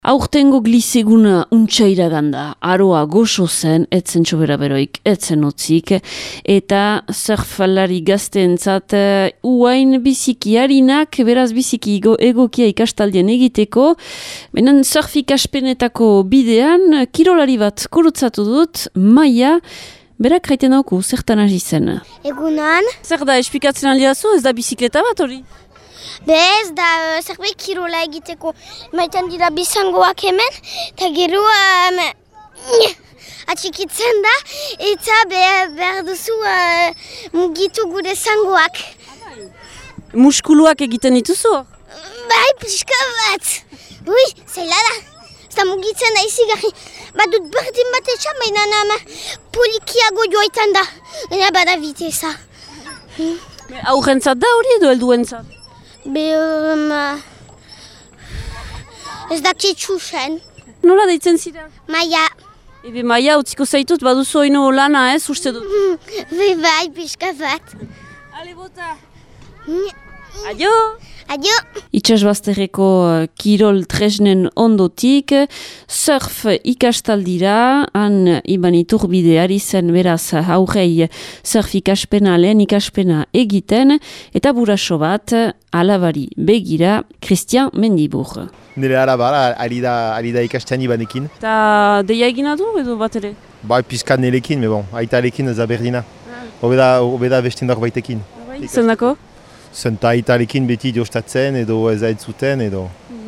Aurtengo glizeguna untxaira ganda, aroa goxo zen, etzen txobera beroik, etzen otzik, eta surfalari gazteentzat uain biziki harinak, beraz biziki egokia ikastaldien egiteko, benen surf ikaspenetako bidean, kirolari bat kurutzatu dut, Maia, berak raiten dauku, zertan hasi zen. Egunan. Zer da, esplikatzen aldiazu, ez da bizikleta bat hori? Bez, da zerbait kirola egiteko maiten dira bizangoak hemen, eta gero atxikitzen da, eta behar duzu mugitu gure zangoak. Muskuluak egiten dituzu? Bai, pixka bat. Ui, zaila da. Eta mugitzen da izigarri. Badut berdin bat etxan, baina polikiago joaitan da. Baina bada viteza. Aurrentzat da hori edo helduentzat? Ez dakit txusen. Nola deitzen zira? Maia. Ebe Maia, utziko zaitut, baduzu oino lana ez, uste dut? Bai, pixka bat. Ale bota! Adio! Adio! Itxasbazterreko kirol tresnen ondotik, surf ikastaldira, han iban iturbide ari zen beraz aurrei surf ikaspena, lehen ikaspena egiten, eta buraso bat, alabari begira, Christian Mendibur. Nire arabara, ari da ikastean ibanekin. Eta deia egina du edo bat ere? Bai, pizkat nirekin, me bon, aitarekin ez da berdina. Hobeda bestindar baitekin. Zendako? Zenta aitarekin beti jostatzen edo ez zuten edo.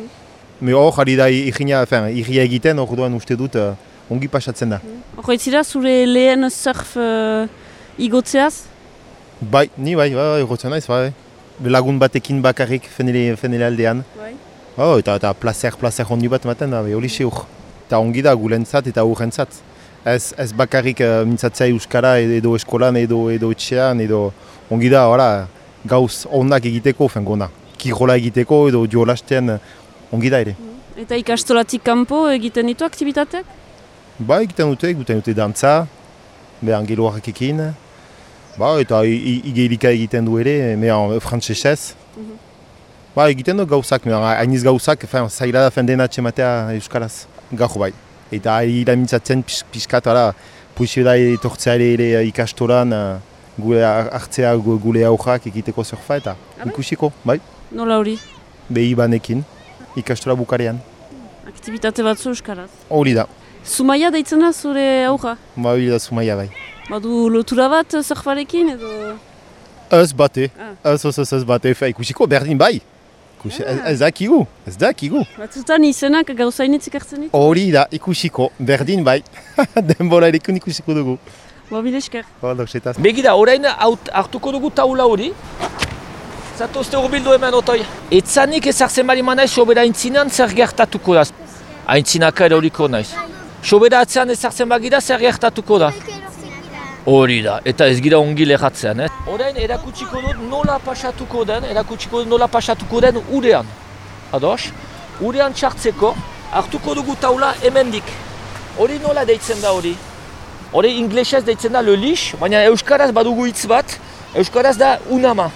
Me hor, ari da irria egiten, hor doan uste dut ongi pasatzen da. Horretzira, zure lehen surf igotzeaz? Bai, egotzen naiz, bai. Lagun batekin bakarrik fenele aldean. Eta placer hondi bat maten da, hori seur. Eta ongi da gulentzat eta urrentzat. Ez bakarrik mintzatzea euskara edo eskolan edo etxean edo ongi da, gauz onak egiteko fengona. Kirola egiteko edo jolasten ongi da ere. Eta ikastolatik kanpo egiten ditu aktibitateak? Ba, egiten dute dantza, angeloak ekin. Ba, eta igelika egiten du ere, frantsesez. Ba, egiten du gauzak, hainiz gauzak, zaila da fendena txematea euskaraz. Gaur bai. Eta ira mintzatzen pixkat, puixio da etortzea ere ikastolan, gure hartzea gure aurrak egiteko surfa eta ikusiko, bai? Nola hori? Behi banekin, ikastola bukarean. Aktibitate batzu euskaraz? Hori da. Zumaia deitzen da zure aurra? Ba, hori da Zumaia bai. Badu lotura bat surfarekin edo? Ez bate, ez bate, ikusiko berdin bai. Ez dakigu. Batzutan izenak gauzainitzik hartzen ditu? Hori da, ikusiko, berdin bai. Denbora erekun ikusiko dugu. Bile esker. Begira, orain hartuko dugu taula hori. Zatozte horbildu hemen otoi. Etzanik ezartzen bali manaiz sobera aintzinan zer gertatuko da. Aintzinaka ere horiko naiz. Sobera atzean ezartzen bagira zer gertatuko da. Hori da, eta ez gira ongi lehatzean. Orain erakutsiko dut nola pasatuko den urean. Ados? Urean txartzeko hartuko dugu taula hemendik. Hori nola deitzen da hori? Hori inglesez deitzen da le lix, baina euskaraz badugu hitz bat, euskaraz da unama.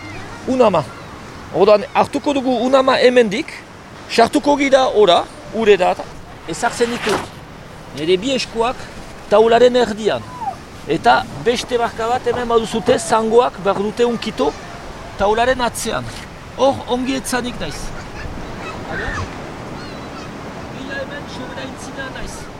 Orduan, hartuko dugu unama hemendik, sartuko gira ure da, ezartzen ditut. Nire bi eskuak taularen erdian. Eta beste barka bat hemen baduzute zangoak behar dute unkito taularen atzean. Hor, ongi etzanik naiz. Bila hemen sobera intzina naiz.